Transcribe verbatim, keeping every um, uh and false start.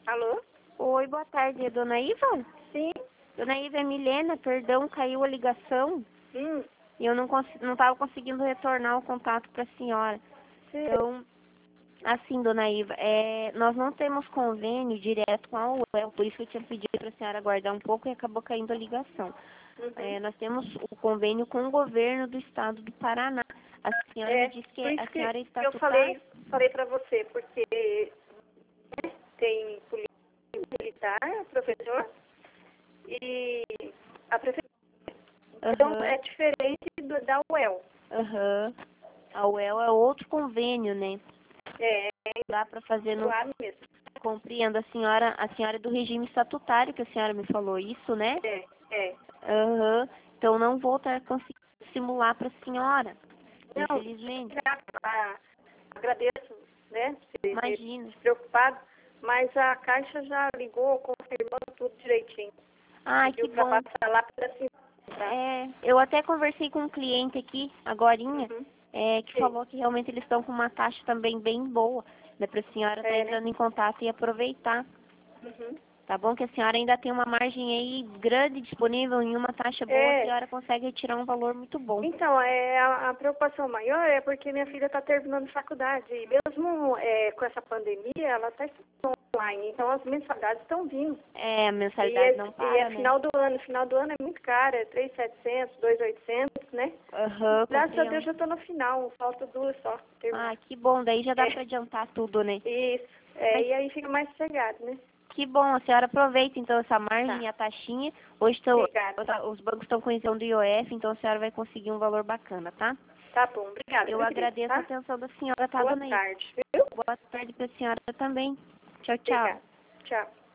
Alô? Oi, boa tarde, é Dona Iva? Sim. Dona Iva, é Milena, perdão, caiu a ligação Hum. e eu não cons não estava conseguindo retornar o contato para a senhora. Sim. Então, assim, Dona Iva, é, nós não temos convênio direto com a U E L, por isso que eu tinha pedido para a senhora aguardar um pouco e acabou caindo a ligação. Uhum. É, nós temos o convênio com o governo do estado do Paraná. A senhora É, me disse que por isso a que senhora é eu estatutária? falei, falei para você, porque tem polícia militar, professor, e a prefeitura. Então, Aham, é diferente do, da U E L. aham. A U E L é outro convênio, né? É, Dá para fazer no... claro mesmo. Compreendo, a senhora, a senhora é do regime estatutário, que a senhora me falou isso, né? É, é. Aham. Então não vou estar conseguindo simular para a senhora, Não, infelizmente. ah, agradeço, né, você ter Imagina. se preocupado, mas a Caixa já ligou, confirmando tudo direitinho. Ai, que Pediu para bom. passar lá para cima. Tá? É, eu até conversei com um cliente aqui, agorinha, Uhum. é, que Sim. falou que realmente eles estão com uma taxa também bem boa, né, para a senhora estar É, né? entrando em contato e aproveitar. Uhum. Tá bom? Que a senhora ainda tem uma margem aí grande disponível em uma taxa boa, a É, senhora consegue retirar um valor muito bom. então, é, a, a preocupação maior é porque minha filha está terminando faculdade. E mesmo é, com essa pandemia, ela está estudando online. Então, as mensalidades estão vindo. É, a E mensalidade é, não e é para, né? final do ano. Final do ano é muito caro. É três mil e setecentos, dois mil e oitocentos, né? Aham, Graças a Deus compreendo. já estou no final. Falta duas só terminar. Ah, que bom, daí já dá É, para adiantar tudo, né? isso. É, Mas e aí fica mais sossegado, né? que bom, a senhora aproveita então essa Tá. margem e a taxinha. Hoje tão, Obrigada. os bancos estão com isenção do I O F, então a senhora vai conseguir um valor bacana, tá? Tá bom. Obrigada, Eu meu querido, agradeço a tá? atenção da senhora, tá, Boa dona Iva? tarde, viu? Boa tarde para a senhora também. Tchau, tchau. Obrigada. Tchau.